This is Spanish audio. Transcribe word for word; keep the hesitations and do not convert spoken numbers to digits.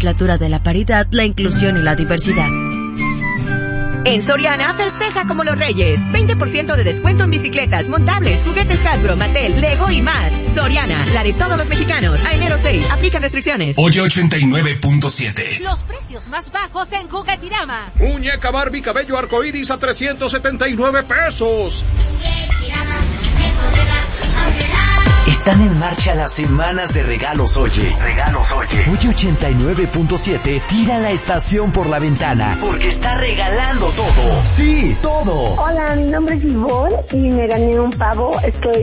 legislatura de la paridad, la inclusión y la diversidad. En Soriana, festeja como los reyes. veinte por ciento de descuento en bicicletas, montables, juguetes Hasbro, Mattel, Lego y más. Soriana, la de todos los mexicanos. A enero seis, aplican restricciones. Oye ochenta y nueve punto siete. Los precios más bajos en Juguetirama. Muñeca Barbie cabello arcoíris a trescientos setenta y nueve pesos. Están en marcha las semanas de regalos Oye. Regalos Oye. Oye ochenta y nueve punto siete tira la estación por la ventana porque está regalando todo. Sí, todo. Hola, mi nombre es Ivonne y me gané un pavo. Estoy